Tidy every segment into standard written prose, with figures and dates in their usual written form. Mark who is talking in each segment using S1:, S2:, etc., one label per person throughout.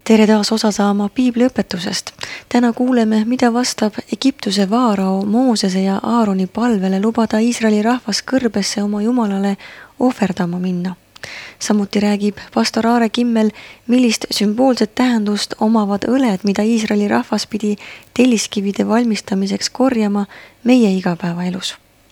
S1: Tere taas osa saama piibliõpetusest. Täna kuuleme, mida vastab Egiptuse vaarao Moosese ja Aaroni palvele lubada Iisraeli rahvas kõrbesse oma Jumalale ohverdama minna. Samuti räägib pastor Aare Kimmel, millist sümboolset tähendust omavad õled, mida Iisraeli rahvas pidi telliskivide valmistamiseks korjama meie igapäevaelus.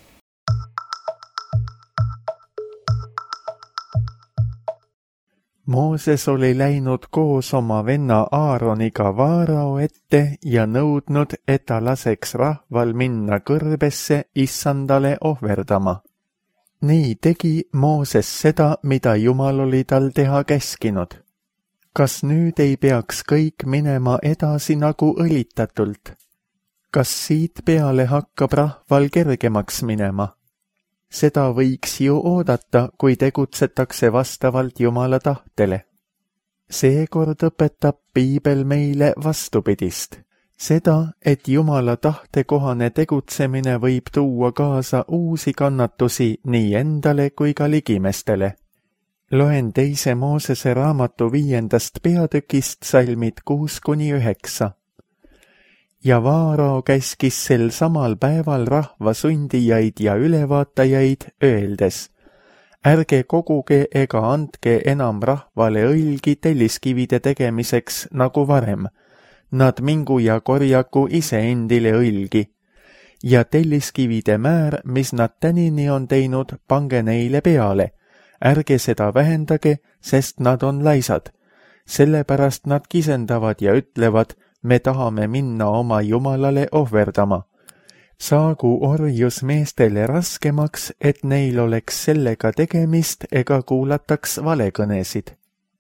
S2: Mooses oli läinud koos oma venna Aaroniga vaarao ette ja nõudnud, et ta laseks rahval minna kõrbesse issandale ohverdama. Nii tegi Mooses seda, mida Jumal oli tal teha käskinud. Kas nüüd ei peaks kõik minema edasi nagu õlitatult? Kas siit peale hakkab rahval kergemaks minema? Seda võiks ju oodata, kui tegutsetakse vastavalt Jumala tahtele. Seekord õpetab piibel meile vastupidist. Seda, et Jumala tahte-kohane tegutsemine võib tuua kaasa uusi kannatusi nii endale kui ka ligimestele. Loen 2. Moosese raamatu 5. peatükist salmid 6-9. Ja vaarao käskis sel samal päeval rahva sundijaid ja ülevaatajaid öeldes: ärge koguge ega andke enam rahvale õlgi telliskivide tegemiseks nagu varem. Nad mingu ja korjaku iseendile õlgi. Ja telliskivide määr, mis nad tänini on teinud, pange neile peale. Ärge seda vähendage, sest nad on laisad. Sellepärast nad kisendavad ja ütlevad: me tahame minna oma Jumalale ohverdama. Saagu orjus meestele raskemaks, et neil oleks sellega tegemist ega kuulataks valekõnesid.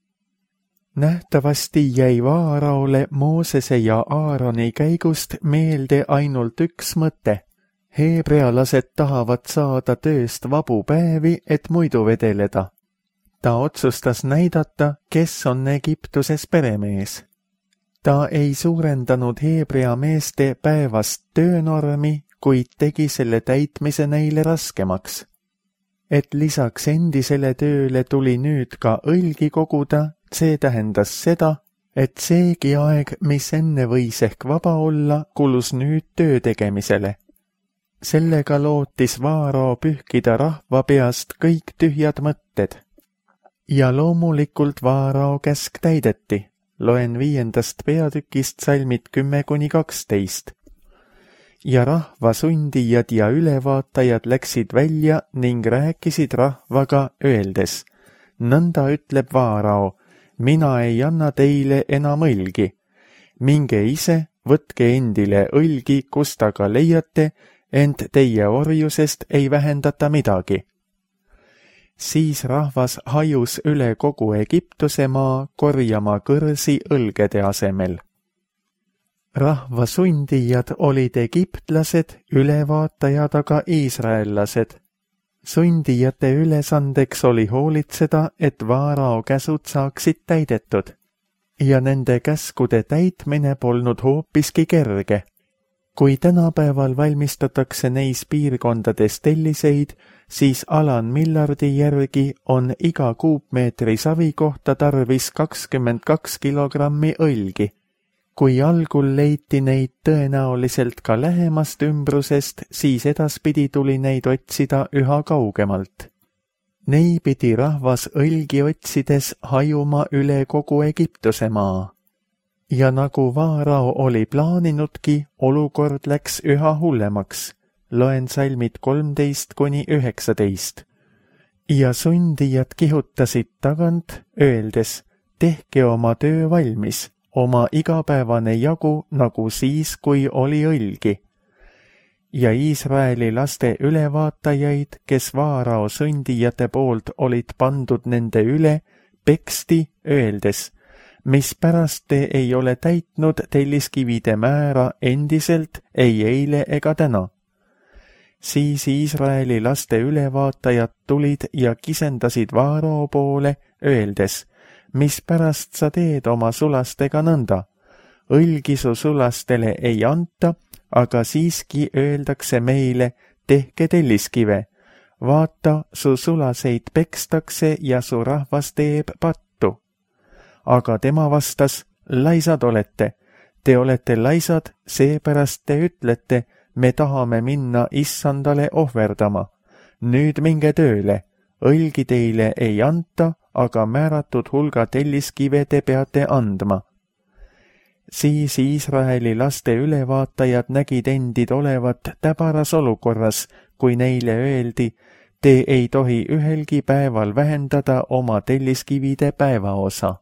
S2: Nähtavasti jäi vaaraole Moosese ja Aaroni käigust meelde ainult üks mõte. Heebrealased tahavad saada tööst vabu päevi, et muidu vedeleda. Ta otsustas näidata, kes on Egiptuses peremees. Ta ei suurendanud Heebrea meeste päevast töönormi, kuid tegi selle täitmise neile raskemaks. Et lisaks endisele tööle tuli nüüd ka õlgi koguda, see tähendas seda, et seegi aeg, mis enne võis ehk vaba olla, kulus nüüd töö tegemisele. Sellega lootis vaarao pühkida rahva peast kõik tühjad mõtted. Ja loomulikult vaarao käsk täideti. Loen 5. peatükist salmid 10-12. Ja rahva sundijad ja ülevaatajad läksid välja ning rääkisid rahvaga öeldes: nõnda ütleb vaarao, mina ei anna teile enam õlgi. Minge ise, võtke endile õlgi, kust aga leiate, ent teie orjusest ei vähendata midagi. Siis rahvas hajus üle kogu Egiptuse maa korjama kõrsi õlgede asemel. Rahva sundijad olid egiptlased, ülevaatajad aga iisraellased. Sundijate ülesandeks oli hoolitseda, et vaarao käsud saaksid täidetud. Ja nende käskude täitmine polnud hoopiski kerge. Kui tänapäeval valmistatakse neis piirkondades telliseid, siis Alan Millardi järgi on iga kuupmeetri savi kohta tarvis 22 kilogrammi õlgi. Kui algul leiti neid tõenäoliselt ka lähemast ümbrusest, siis edaspidi tuli neid otsida üha kaugemalt. Nei pidi rahvas õlgi otsides hajuma üle kogu Egiptuse maa. Ja nagu vaarao oli plaaninudki, olukord läks üha hullemaks. Loen salmid 13-19. Ja sundijad kihutasid tagant, öeldes: tehke oma töö valmis, oma igapäevane jagu nagu siis, kui oli õlgi. Ja Iisraeli laste ülevaatajaid, kes vaarao sundijate poolt olid pandud nende üle, peksti öeldes: mispärast te ei ole täitnud telliskivide määra endiselt ei eile ega täna. Siis Iisraeli laste ülevaatajad tulid ja kisendasid vaarao poole, öeldes: mispärast sa teed oma sulastega nõnda? Õlgi su sulastele ei anta, aga siiski öeldakse meile: tehke telliskive. Vaata, su sulaseid pekstakse ja su rahvas teeb pattu. Aga tema vastas: laisad olete. Te olete laisad, seepärast te ütlete, me tahame minna issandale ohverdama. Nüüd minge tööle, õlgi teile ei anta, aga määratud hulga telliskive te peate andma. Siis Iisraeli laste ülevaatajad nägid endid olevat täbaras olukorras, kui neile öeldi, te ei tohi ühelgi päeval vähendada oma telliskivide päevaosa.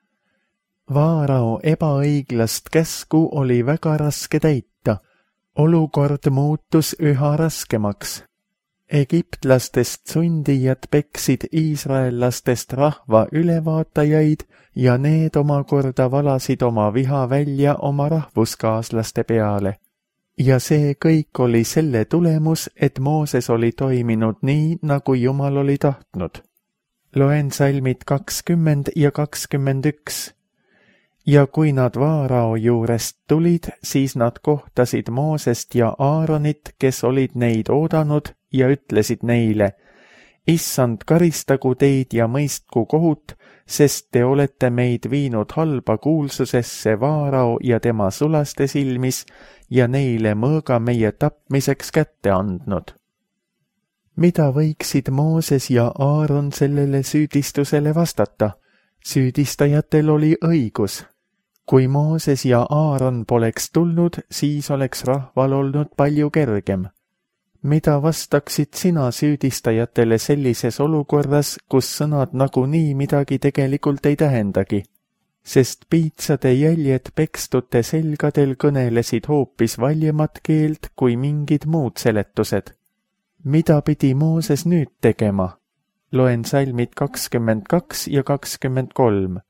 S2: Vaarao ebaõiglast käsku oli väga raske täita. Olukord muutus üha raskemaks. Egiptlastest sundijad peksid iisraellastest rahva ülevaatajaid ja need omakorda valasid oma viha välja oma rahvuskaaslaste peale. Ja see kõik oli selle tulemus, et Mooses oli toiminud nii, nagu Jumal oli tahtnud. Loen salmid 20 ja 21. Ja kui nad Vaarao juurest tulid, siis nad kohtasid Moosest ja Aaronit, kes olid neid oodanud, ja ütlesid neile, Issand, karistagu teid ja mõistku kohut, sest te olete meid viinud halba kuulsusesse Vaarao ja tema sulaste silmis ja neile mõõga meie tapmiseks kätte andnud. Mida võiksid Mooses ja Aaron sellele süüdistusele vastata? Süüdistajatel oli õigus. Kui Mooses ja Aaron poleks tulnud, siis oleks rahval olnud palju kergem. Mida vastaksid sina süüdistajatele sellises olukorras, kus sõnad nagunii midagi tegelikult ei tähendagi? Sest piitsade jäljed pekstute selgadel kõnelesid hoopis valjemat keelt kui mingid muud seletused. Mida pidi Mooses nüüd tegema? Loen salmid 22 ja 23.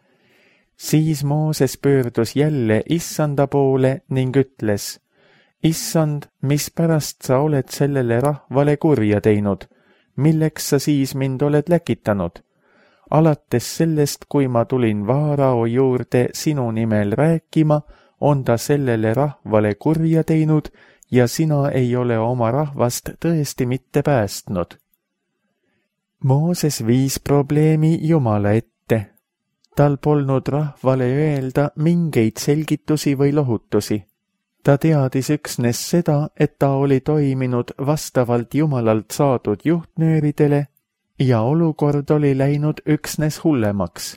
S2: Siis Mooses pöördus jälle Issanda poole ning ütles, Issand, mispärast sa oled sellele rahvale kurja teinud? Milleks sa siis mind oled läkitanud? Alates sellest, kui ma tulin Vaarao juurde sinu nimel rääkima, on ta sellele rahvale kurja teinud ja sina ei ole oma rahvast tõesti mitte päästnud. Mooses viis probleemi Jumala ette. Tal polnud rahvale öelda mingeid selgitusi või lohutusi. Ta teadis üksnes seda, et ta oli toiminud vastavalt Jumalalt saadud juhtnööridele ja olukord oli läinud üksnes hullemaks.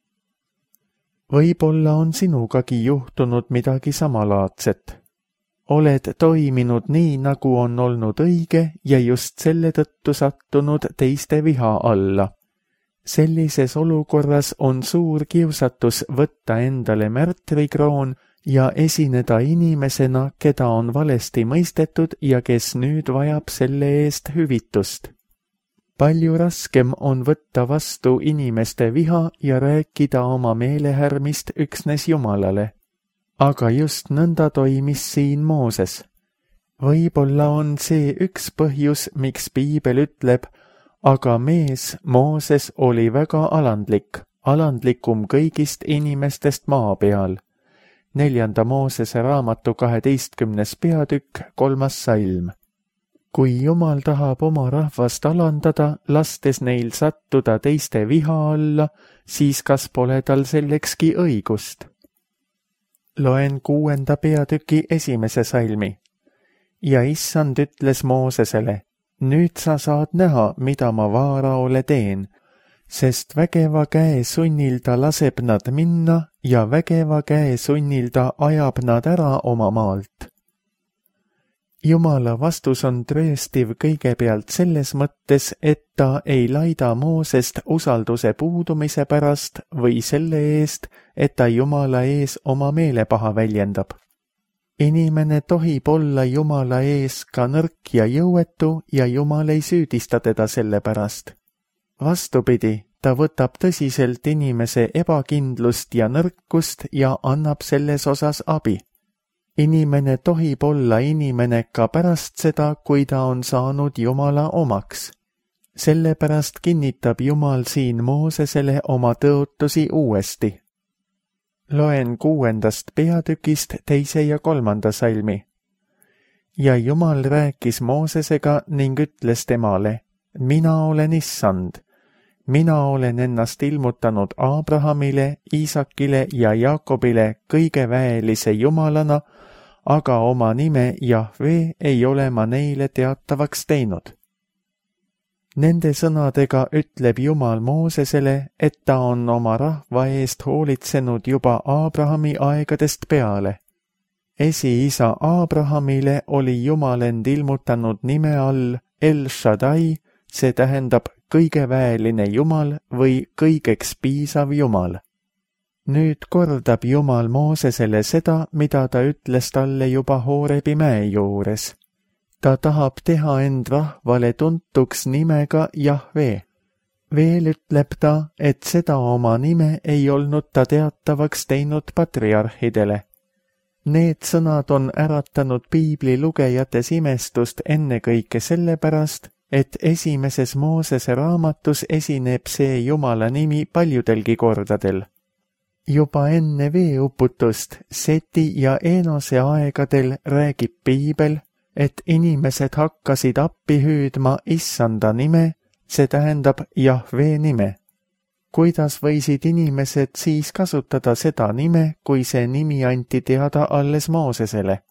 S2: Võib-olla on sinugagi juhtunud midagi samalaadset. Oled toiminud nii, nagu on olnud õige ja just selle tõttu sattunud teiste viha alla. Sellises olukorras on suur kiusatus võtta endale märtrikroon ja esineda inimesena, keda on valesti mõistetud ja kes nüüd vajab selle eest hüvitust. Palju raskem on võtta vastu inimeste viha ja rääkida oma meelehärmist üksnes Jumalale. Aga just nõnda toimis siin Mooses. Võib-olla on see üks põhjus, miks Piibel ütleb, aga mees Mooses oli väga alandlik, alandlikum kõigist inimestest maa peal. 4. Moosese raamatu 12. peatükk, 3. salm. Kui Jumal tahab oma rahvast alandada, lastes neil sattuda teiste viha alla, siis kas pole tal sellekski õigust? Loen 6. peatüki 1. salmi. Ja Issand ütles Moosesele, nüüd sa saad näha, mida ma Vaaraole teen, sest vägeva käe sunnil ta laseb nad minna ja vägeva käe sunnil ta ajab nad ära oma maalt. Jumala vastus on trööstiv kõigepealt selles mõttes, et ta ei laida Moosest usalduse puudumise pärast või selle eest, et ta Jumala ees oma meelepaha väljendab. Inimene tohib olla Jumala ees ka nõrk ja jõuetu ja Jumal ei süüdista teda selle pärast. Vastupidi, ta võtab tõsiselt inimese ebakindlust ja nõrkust ja annab selles osas abi. Inimene tohib olla inimene ka pärast seda, kui ta on saanud Jumala omaks. Sellepärast kinnitab Jumal siin Moosesele oma tõotusi uuesti. Loen 6. peatükist 2. ja 3. salmi. Ja Jumal rääkis Moosesega ning ütles temale, mina olen Issand. mina olen ennast ilmutanud Abrahamile, Iisakile ja Jaakobile kõigeväelise Jumalana, aga oma nime Jahve ei ole ma neile teatavaks teinud. Nende sõnadega ütleb Jumal Moosesele, et ta on oma rahva eest hoolitsenud juba Abrahami aegadest peale. Esiisa Abrahamile oli Jumal end ilmutanud nime all El Shaddai, see tähendab kõigeväeline Jumal või kõigeks piisav Jumal. Nüüd kordab Jumal Moosesele seda, mida ta ütles talle juba Hoorebi mäe juures. Ta tahab teha end rahvale tuntuks nimega Jahve. Veel ütleb ta, et seda oma nime ei olnud ta teatavaks teinud patriarhidele. Need sõnad on äratanud piibli lugejates imestust ennekõike sellepärast, et esimeses Moosese raamatus esineb see Jumala nimi paljudelgi kordadel. Juba enne veeuputust Seti ja Enose aegadel räägib piibel, et inimesed hakkasid appi hüüdma Issanda nime, see tähendab Jahve nime. Kuidas võisid inimesed siis kasutada seda nime, kui see nimi anti teada alles Moosesele?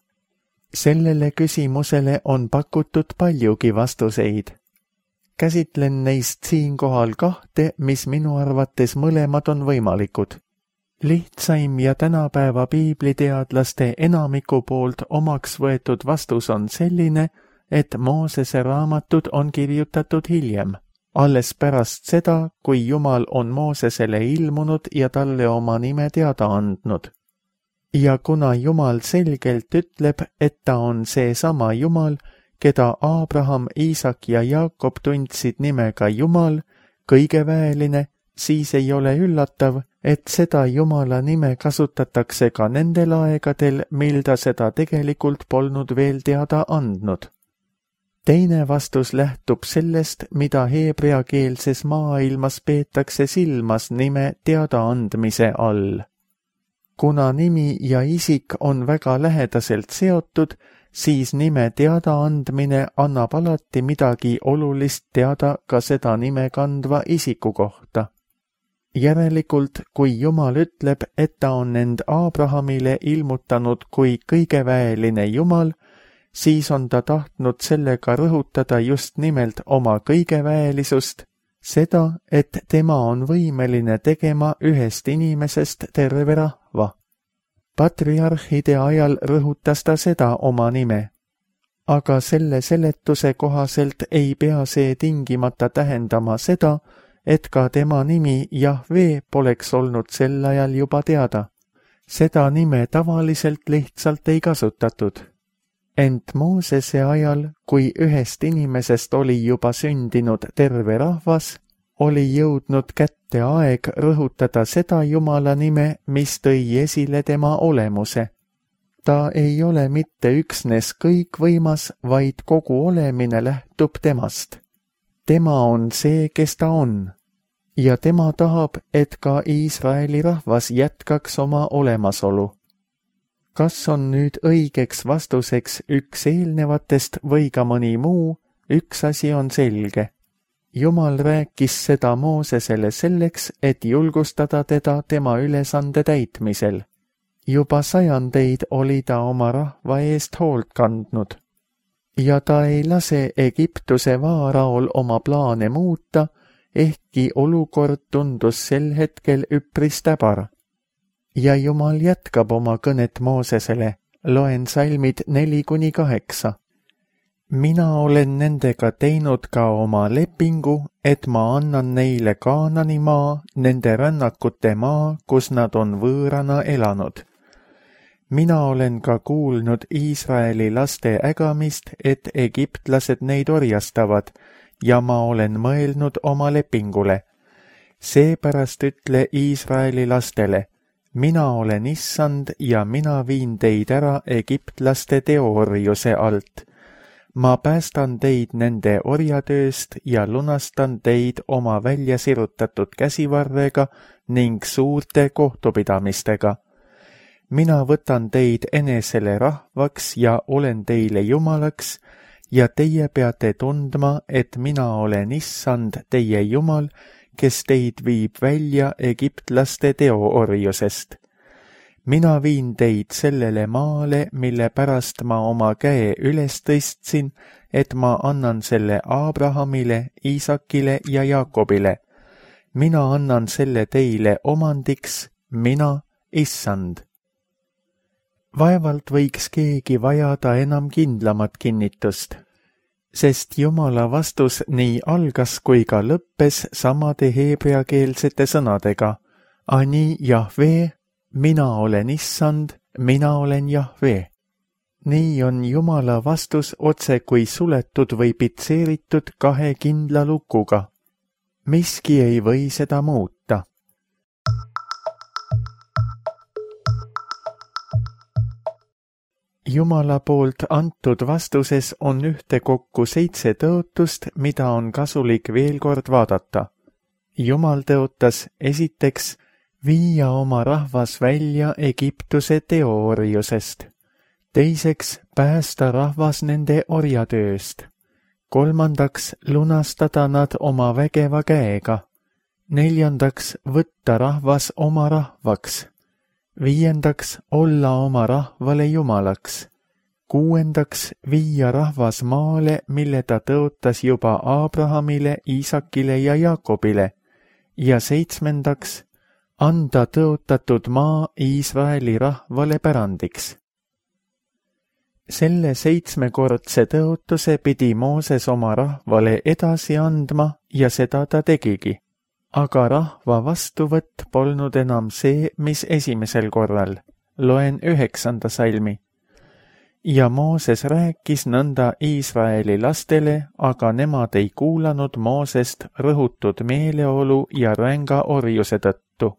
S2: Sellele küsimusele on pakutud paljugi vastuseid. Käsitlen neist siinkohal kahte, mis minu arvates mõlemad on võimalikud. Lihtsaim ja tänapäeva piibliteadlaste enamiku poolt omaks võetud vastus on selline, et Moosese raamatud on kirjutatud hiljem, alles pärast seda, kui Jumal on Moosesele ilmunud ja talle oma nime teada andnud. Ja kuna Jumal selgelt ütleb, et ta on seesama Jumal, keda Abraham, Iisak ja Jaakob tundsid nimega Jumal, kõigeväeline, siis ei ole üllatav, et seda Jumala nime kasutatakse ka nendel aegadel, mil ta seda tegelikult polnud veel teada andnud. Teine vastus lähtub sellest, mida heebreakeelses maailmas peetakse silmas nime teadaandmise all. Kuna nimi ja isik on väga lähedaselt seotud, siis nime teadaandmine annab alati midagi olulist teada ka seda nime kandva isiku kohta. Järelikult, kui Jumal ütleb, et ta on end Abrahamile ilmutanud kui kõigeväeline Jumal, siis on ta tahtnud sellega rõhutada just nimelt oma kõigeväelisust, seda, et tema on võimeline tegema ühest inimesest terve rahva. Patriarhide ajal rõhutas ta seda oma nime. Aga selle seletuse kohaselt ei pea see tingimata tähendama seda, et ka tema nimi Jahve poleks olnud sel ajal juba teada. Seda nime tavaliselt lihtsalt ei kasutatud. Ent Moosese ajal, kui ühest inimesest oli juba sündinud terve rahvas, oli jõudnud kätte aeg rõhutada seda Jumala nime, mis tõi esile tema olemuse. Ta ei ole mitte üksnes kõikvõimas, vaid kogu olemine lähtub temast. Tema on see, kes ta on. Ja tema tahab, et ka Iisraeli rahvas jätkaks oma olemasolu. Kas on nüüd õigeks vastuseks üks eelnevatest või ka mõni muu, üks asi on selge. Jumal rääkis seda Moosesele selleks, et julgustada teda tema ülesande täitmisel. Juba sajandeid oli ta oma rahva eest hoolt kandnud. Ja ta ei lase Egiptuse vaaraol oma plaane muuta, ehkki olukord tundus sel hetkel üpris täbar. Ja Jumal jätkab oma kõnet Moosesele, loen salmid 4-8. Mina olen nendega teinud ka oma lepingu, et ma annan neile Kaanani maa, nende rännakute maa, kus nad on võõrana elanud. Mina olen ka kuulnud Iisraeli laste ägamist, et egiptlased neid orjastavad, ja ma olen mõelnud oma lepingule. Seepärast ütle Iisraeli lastele, mina olen Issand ja mina viin teid ära egiptlaste teoorjuse alt. Ma päästan teid nende orjatööst ja lunastan teid oma välja sirutatud käsivarrega ning suurte kohtupidamistega. Mina võtan teid enesele rahvaks ja olen teile Jumalaks, ja teie peate tundma, et mina olen Issand, teie Jumal, kes teid viib välja egiptlaste teoorjusest. Mina viin teid sellele maale, mille pärast ma oma käe üles tõstsin, et ma annan selle Abrahamile, Iisakile ja Jaakobile. Mina annan selle teile omandiks, mina, Issand. Vaevalt võiks keegi vajada enam kindlamat kinnitust, sest Jumala vastus nii algas kui ka lõppes samade heebreakeelsete sõnadega. Ani Jahve, mina olen Issand, mina olen Jahve. Nii on Jumala vastus otse kui suletud või pitseeritud kahe kindla lukuga. Miski ei või seda muuta. Jumala poolt antud vastuses on ühtekokku 7 tõotust, mida on kasulik veel kord vaadata. Jumal tõotas esiteks viia oma rahvas välja Egiptuse teoorjusest. Teiseks päästa rahvas nende orjatööst. Kolmandaks lunastada nad oma vägeva käega. Neljandaks võtta rahvas oma rahvaks. Viiendaks olla oma rahvale jumalaks. Kuuendaks viia rahvas maale, mille ta tõotas juba Abrahamile, Iisakile ja Jaakobile. Ja 7. anda tõotatud maa Iisraeli rahvale pärandiks. Selle 7-kordse tõotuse pidi Mooses oma rahvale edasi andma ja seda ta tegigi. Aga rahva vastuvõtt polnud enam see, mis esimesel korral. Loen 9. salmi. Ja Mooses rääkis nõnda Iisraeli lastele, aga nemad ei kuulanud Moosest rõhutud meeleolu ja ränga orjuse tõttu.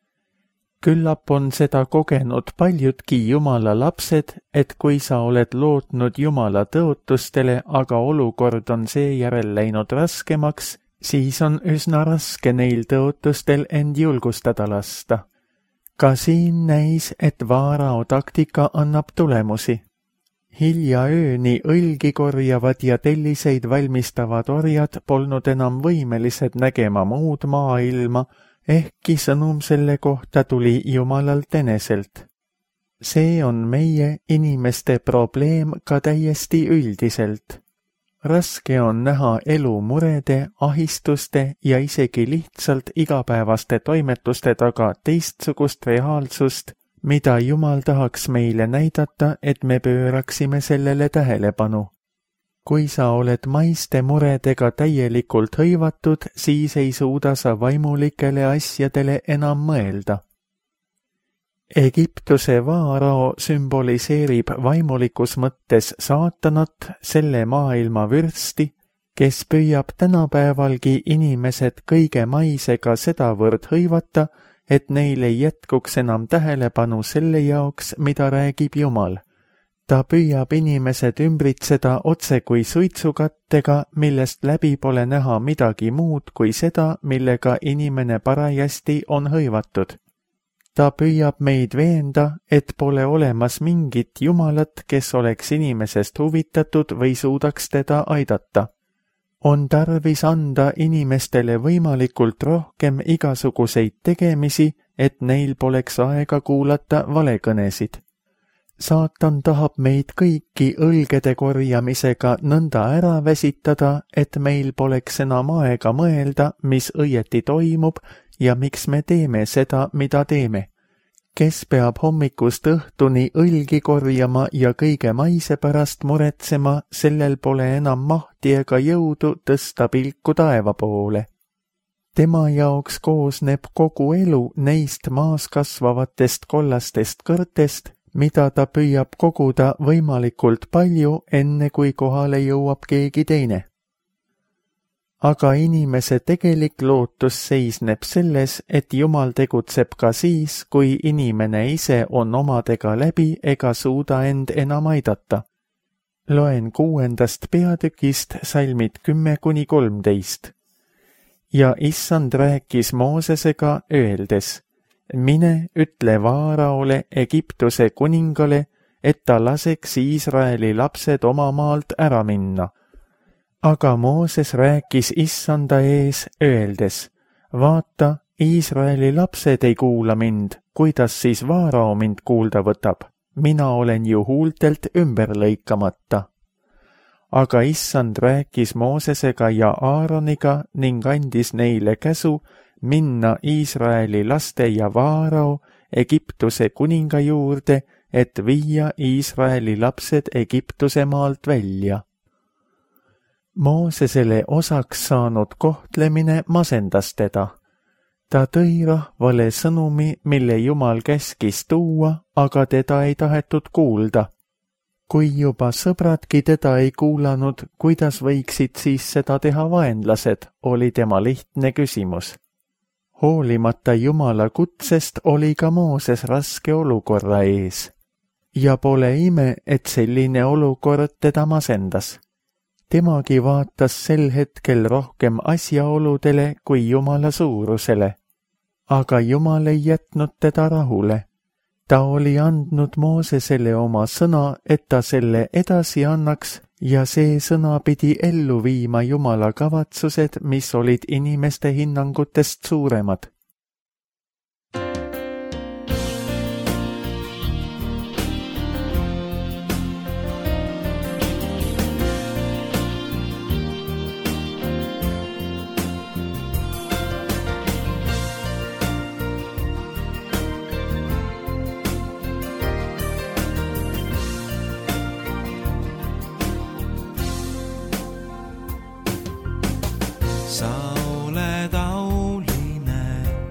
S2: Küllap on seda kogenud paljudki Jumala lapsed, et kui sa oled lootnud Jumala tõotustele, aga olukord on seejärel läinud raskemaks, siis on üsna raske neil tõotustel end julgustada lasta. Ka siin näis, et Vaarao taktika annab tulemusi. Hilja ööni õlgi korjavad ja telliseid valmistavad orjad polnud enam võimelised nägema muud maailma, ehkki sõnum selle kohta tuli Jumalalt eneselt. See on meie inimeste probleem ka täiesti üldiselt. Raske on näha elu murede, ahistuste ja isegi lihtsalt igapäevaste toimetuste taga teistsugust reaalsust, mida Jumal tahaks meile näidata, et me pööraksime sellele tähelepanu. Kui sa oled maiste muredega täielikult hõivatud, siis ei suuda sa vaimulikele asjadele enam mõelda. Egiptuse Vaarao sümboliseerib vaimulikus mõttes saatanat, selle maailma vürsti, kes püüab tänapäevalgi inimesed kõige maisega sedavõrd hõivata, et neil ei jätkuks enam tähelepanu selle jaoks, mida räägib Jumal. Ta püüab inimesed ümbritseda otse kui suitsukattega, millest läbi pole näha midagi muud kui seda, millega inimene parajasti on hõivatud. Ta püüab meid veenda, et pole olemas mingit Jumalat, kes oleks inimesest huvitatud või suudaks teda aidata. On tarvis anda inimestele võimalikult rohkem igasuguseid tegemisi, et neil poleks aega kuulata valekõnesid. Saatan tahab meid kõiki õlgede korjamisega nõnda ära väsitada, et meil poleks enam aega mõelda, mis õieti toimub ja miks me teeme seda, mida teeme. Kes peab hommikust õhtuni õlgi korjama ja kõige maise pärast muretsema, sellel pole enam mahti ega jõudu tõsta pilku taeva poole. Tema jaoks koosneb kogu elu neist maas kasvavatest kollastest kõrtest, mida ta püüab koguda võimalikult palju, enne kui kohale jõuab keegi teine. Aga inimese tegelik lootus seisneb selles, et Jumal tegutseb ka siis, kui inimene ise on omadega läbi ega suuda end enam aidata. Loen 6. peatükist salmid 10–13. Ja Issand rääkis Moosesega öeldes, mine, ütle Vaaraole, Egiptuse kuningale, et ta laseks Iisraeli lapsed oma maalt ära minna. Aga Mooses rääkis Issanda ees, öeldes, vaata, Iisraeli lapsed ei kuula mind, kuidas siis Vaarao mind kuulda võtab? Mina olen ju huultelt ümber lõikamata. Aga Issand rääkis Moosesega ja Aaroniga ning andis neile käsu minna Iisraeli laste ja Vaarao Egiptuse kuninga juurde, et viia Iisraeli lapsed Egiptuse maalt välja. Moosesele osaks saanud kohtlemine masendas teda. Ta tõi rahvale sõnumi, mille Jumal käskis tuua, aga teda ei tahetud kuulda. Kui juba sõbradki teda ei kuulanud, kuidas võiksid siis seda teha vaenlased, oli tema lihtne küsimus. Hoolimata Jumala kutsest oli ka Mooses raske olukorra ees. Ja pole ime, et selline olukord teda masendas. Temagi vaatas sel hetkel rohkem asjaoludele kui Jumala suurusele. Aga Jumal ei jätnud teda rahule. Ta oli andnud Moosesele oma sõna, et ta selle edasi annaks, ja see sõna pidi ellu viima Jumala kavatsused, mis olid inimeste hinnangutest suuremad.
S3: Sa oled auline,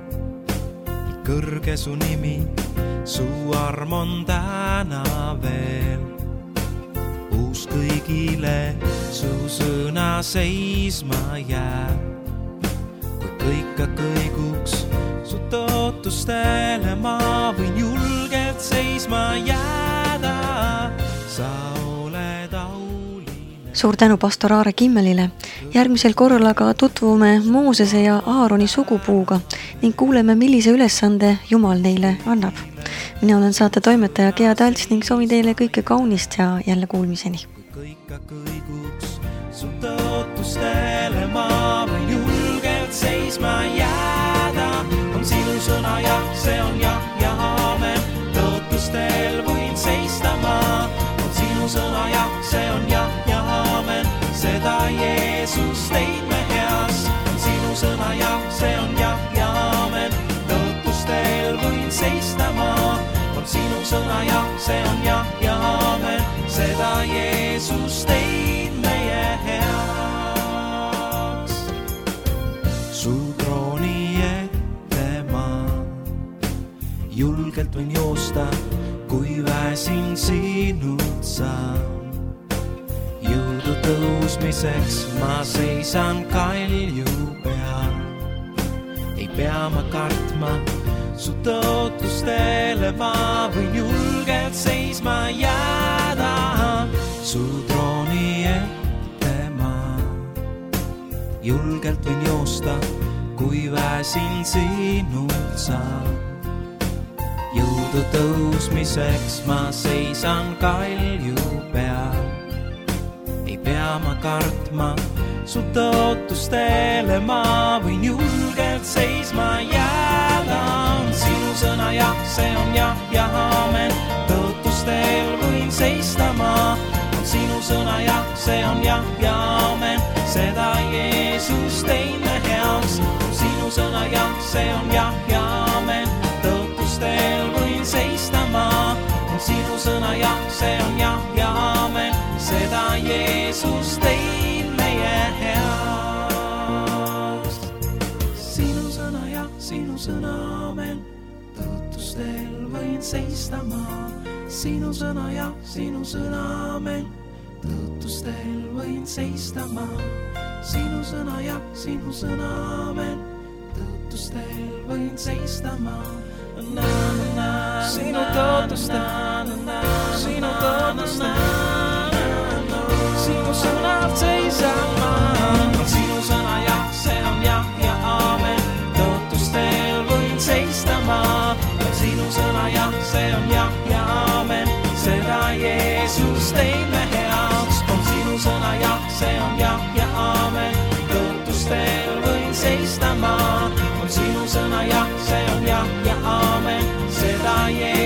S3: kõrge su nimi, su arm on täna veel. Uus kõigile su sõna seisma jääb. Kui kõik ka kõiguks su tootustele, ma võin julgelt seisma jääda. Sa oled auline.
S1: Suur tänu pastor Aare Kimmelile. Järgmisel korral aga tutvume Moosese ja Aaroni sugupuuga ning kuuleme, millise ülesande Jumal neile annab. Mina olen saate toimetaja Gea Talts ning soovin teile kõike kaunist ja jälle kuulmiseni.
S3: Kui kõik ka kõiguks su tootustele, ma võin julgelt seisma jääda. On sinu sõna ja see on jah ja aamen. Tootustel võin seista ma. On sinu sõna ja see on jah ja aamen. Seda Jeesus teid me heas. On sinu sõna ja see on jah ja aamen. Tootustel võin seista ma. On sinu sõna ja see on jah ja aamen. Seda Jeesus teid meie heaks. Su trooni ette ma julgelt võin joosta, kui väsin sinult saan. Jõudu tõusmiseks ma seisan kalju peal. Ei pea ma kartma su tootustele, ma võin julgelt seisma jääda. Su trooni ette ma julgelt võin joosta, kui väsin sinult saan. Jõudu tõusmiseks ma seisan kalju peal. Ei pea ma kartma su tootustele, ma võin julgelt seisma jääda. On sinu sõna ja see on jah ja aamen. Tootustel võin seista ma. On sinu sõna ja see on jah ja aamen. Seda Jeesus teid me heaks. On sinu sõna ja see on jah ja aamen. Tootustel võin seista ma. On sinu sõna ja see on jah ja aamen. Seda Jeesus teid meie heaks. Sinu sõna ja sinu sõna aamen. Tootustel võin seista ma. Sinu sõna ja sinu sõna aamen. Tootustel võin seista ma. Sinu sõna ja sinu sõna aamen. Tootustel võin seista ma. Sinu tootustel, sinu tootustel, sinu sõnad seisan ma. Sinu sõna ja see on jah ja aamen. Tootustel võin seista ma. Sinu sõna ja see on jah ja aamen. Seda Jeesus teid me heaks. On sinu sõna ja see on jah ja aamen. Tootustel võin seista ma. sõna jah, see on jah ja aamen, seda Jeesus